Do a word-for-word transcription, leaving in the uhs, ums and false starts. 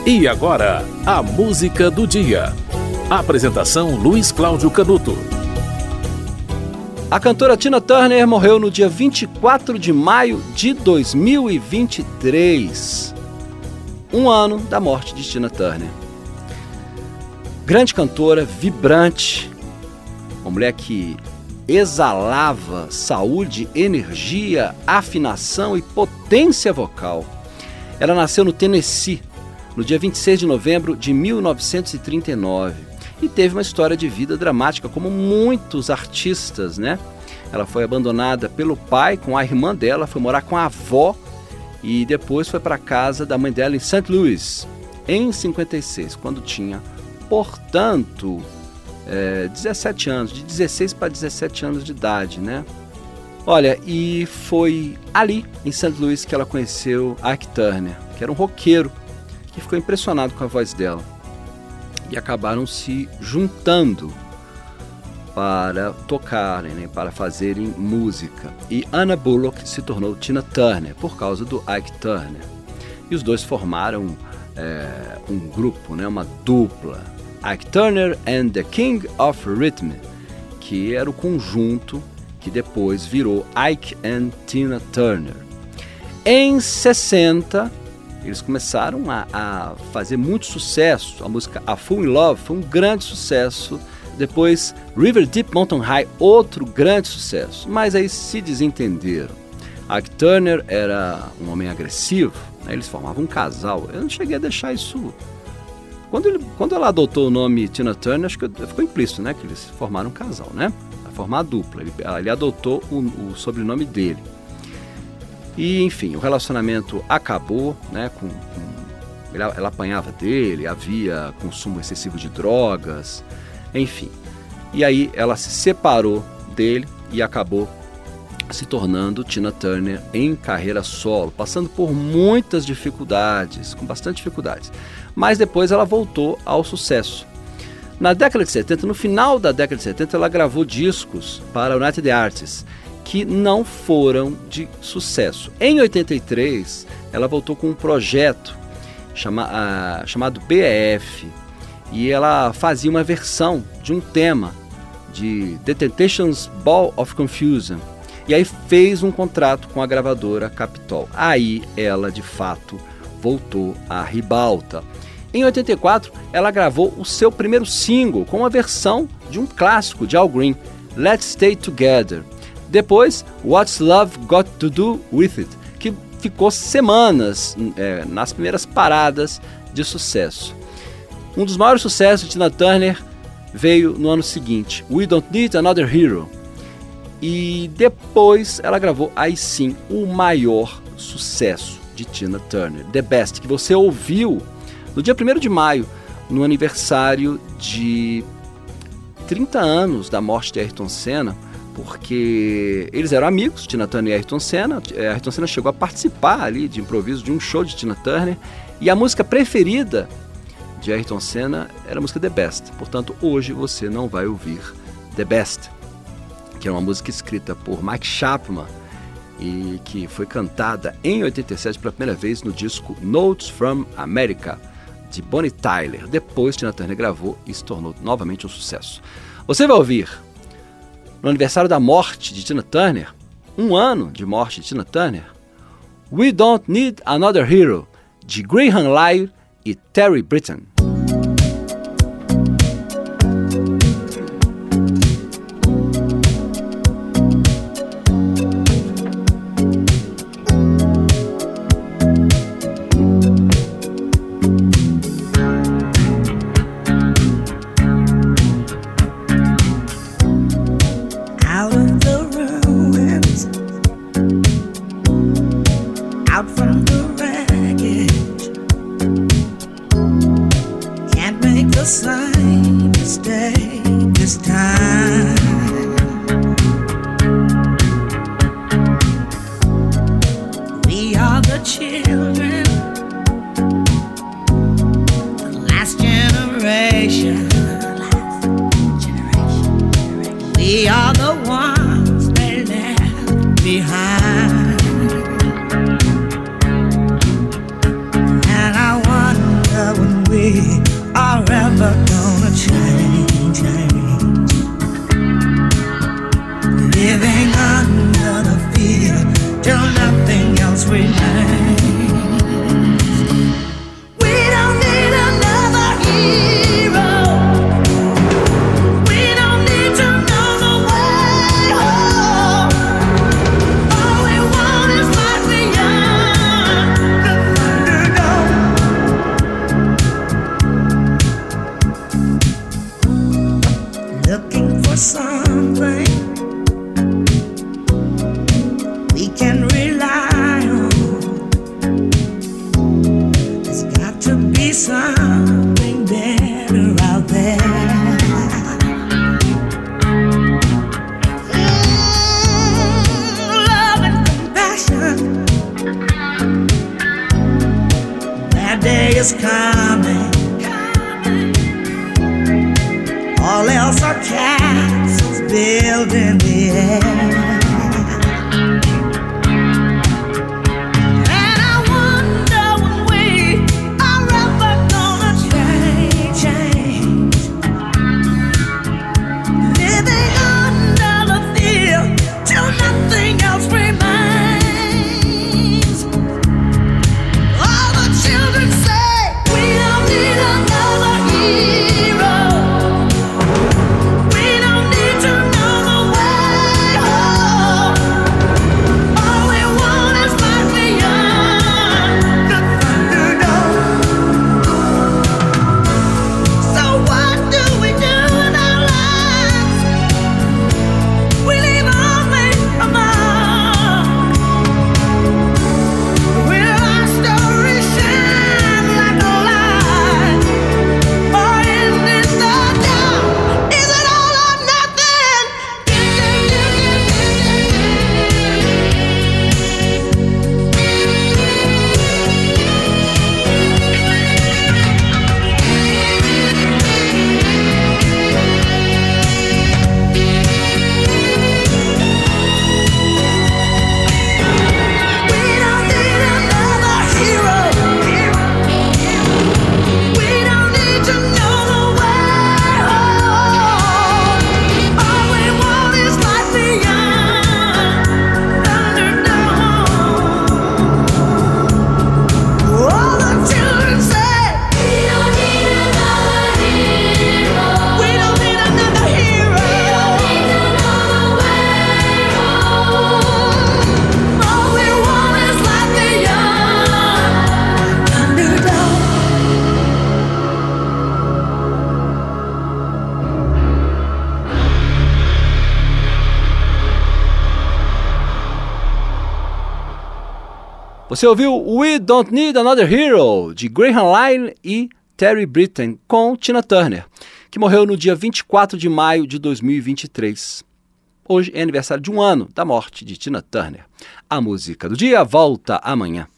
E agora, a música do dia. Apresentação Luiz Cláudio Canuto. A cantora Tina Turner morreu no dia vinte e quatro de maio de dois mil e vinte e três. Um ano da morte de Tina Turner. Grande cantora, vibrante, uma mulher que exalava saúde, energia, afinação e potência vocal. Ela nasceu no Tennessee, no dia vinte e seis de novembro de mil novecentos e trinta e nove, e teve uma história de vida dramática, como muitos artistas, né? Ela foi abandonada pelo pai com a irmã dela, foi morar com a avó e depois foi para a casa da mãe dela em Saint Louis, em cinquenta e seis, quando tinha, portanto, é, dezessete anos, de dezesseis para dezessete anos de idade, né? Olha, e foi ali, em Saint Louis, que ela conheceu Ike Turner, que era um roqueiro, que ficou impressionado com a voz dela. E acabaram se juntando para tocarem, né, para fazerem música. E Anna Bullock se tornou Tina Turner, por causa do Ike Turner. E os dois formaram é, um grupo, né, uma dupla, Ike Turner and the King of Rhythm, que era o conjunto que depois virou Ike and Tina Turner. Em sessenta, eles começaram a, a fazer muito sucesso. A música A Fool in Love foi um grande sucesso. Depois, River Deep Mountain High, outro grande sucesso. Mas aí se desentenderam. Ike Turner era um homem agressivo, né? Eles formavam um casal. Eu não cheguei a deixar isso... Quando, ele, quando ela adotou o nome Tina Turner, acho que ficou implícito, né? Que eles formaram um casal, né? A formar a dupla. Ele, ele adotou o, o sobrenome dele. E, enfim, o relacionamento acabou, né? Com, com, ela, ela apanhava dele, havia consumo excessivo de drogas, enfim. E aí ela se separou dele e acabou se tornando Tina Turner em carreira solo, passando por muitas dificuldades, com bastante dificuldades. Mas depois ela voltou ao sucesso. Na década de setenta, no final da década de setenta, ela gravou discos para a United Artists, que não foram de sucesso. Em oitenta e três, ela voltou com um projeto chama, uh, chamado B E F, e ela fazia uma versão de um tema de The Temptations Ball of Confusion, e aí fez um contrato com a gravadora Capitol. Aí ela, de fato, voltou à ribalta. Em oitenta e quatro, ela gravou o seu primeiro single com uma versão de um clássico de Al Green, Let's Stay Together. Depois, What's Love Got to Do With It, que ficou semanas é, nas primeiras paradas de sucesso. Um dos maiores sucessos de Tina Turner veio no ano seguinte, We Don't Need Another Hero. E depois ela gravou, aí sim, o maior sucesso de Tina Turner, The Best, que você ouviu no dia primeiro de maio, no aniversário de trinta anos da morte de Ayrton Senna, porque eles eram amigos, Tina Turner e Ayrton Senna. Ayrton Senna chegou a participar ali de improviso de um show de Tina Turner, e a música preferida de Ayrton Senna era a música The Best. Portanto, hoje você não vai ouvir The Best, que é uma música escrita por Mike Chapman e que foi cantada em oitenta e sete pela primeira vez no disco Notes from America, de Bonnie Tyler. Depois Tina Turner gravou e se tornou novamente um sucesso. Você vai ouvir, no aniversário da morte de Tina Turner, um ano de morte de Tina Turner, We Don't Need Another Hero, de Graham Lyle e Terry Britten. Out from the wreckage, can't make the same mistake this time. We are the children, the last generation. We are the ones they left behind. And I wonder something better out there. Mm, love and compassion. That day is coming. All else are castles built in the air. Você ouviu We Don't Need Another Hero, de Graham Lyle e Terry Britten, com Tina Turner, que morreu no dia vinte e quatro de maio de dois mil e vinte e três. Hoje é aniversário de um ano da morte de Tina Turner. A música do dia volta amanhã.